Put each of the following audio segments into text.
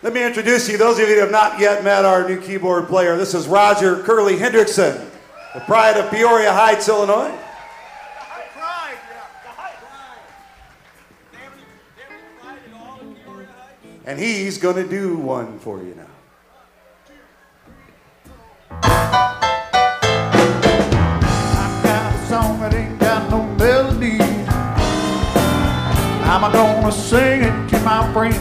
Let me introduce you, those of you who have not yet met our new keyboard player. This is Roger Curly Hendrickson, the pride of Peoria Heights, Illinois. And he's going to do one for you now. I got a song that ain't got no melody. I'm gonna sing it to my friend.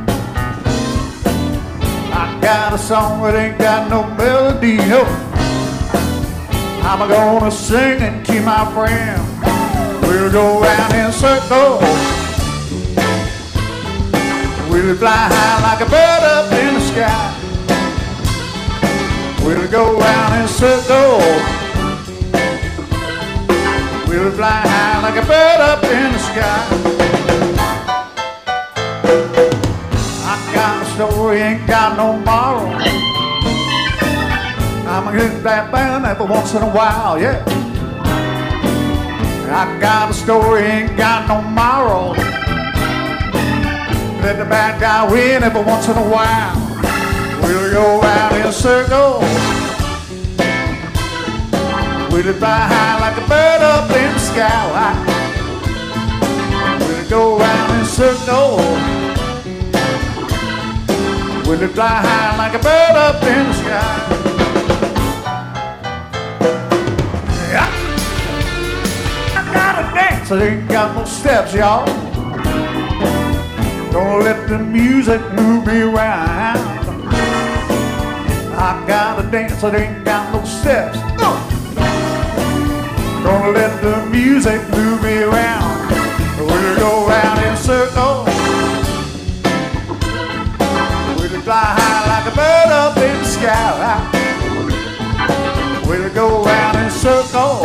I got a song that ain't got no melody. No. I'm gonna sing it to my friend. We'll go round in circles. We'll fly high like a bird up in the sky. We'll go round in circles. We'll fly high like a bird up in the sky. I got a story, ain't got no moral. I'ma hit that band every once in a while, yeah. I got a story, ain't got no moral. Let the bad guy win every once in a while. We'll go out in a circle. We'll fly high like a bird up in the sky. We'll go out in a circle. We'll fly high like a bird up in the sky. Yeah. I gotta dance, I ain't got no steps, y'all. Gonna let the music move me around. I gotta dance, I ain't got no steps. Gonna let the music move me around. We'll go round in circles. We'll fly high like a bird up in the sky. We'll go round in circles.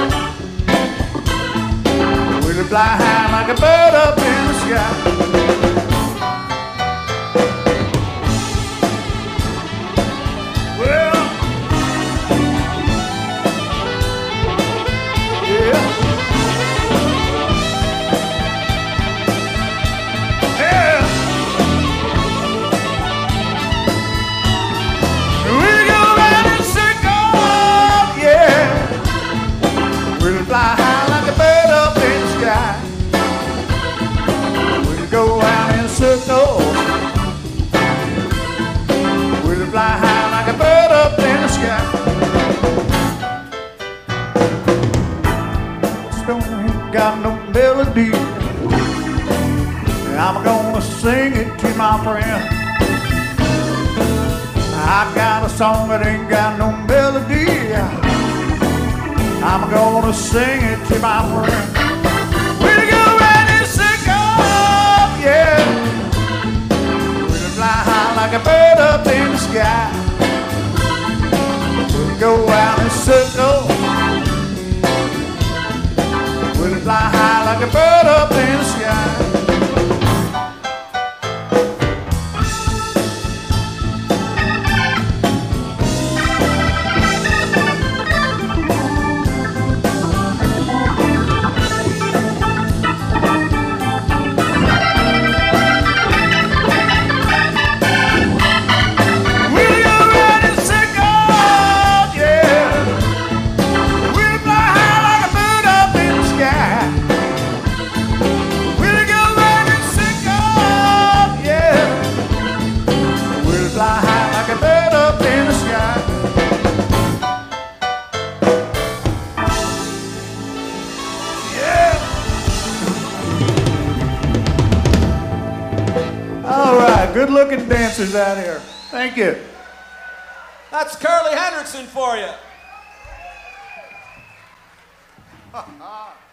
We'll fly high like a bird up in the sky. Fly high like a bird up in the sky. We'll go out in circles. We'll fly high like a bird up in the sky. Stone ain't got no melody. I'm gonna sing it to my friend. I got a song that ain't got no melody. I'm gonna sing it to my friend. We'll go round in circles, yeah. We'll fly high like a bird up in the sky. We'll go out in circles. We'll fly high like a bird up in the sky. Good-looking dancers out here. Thank you. That's Curly Hendrickson for you.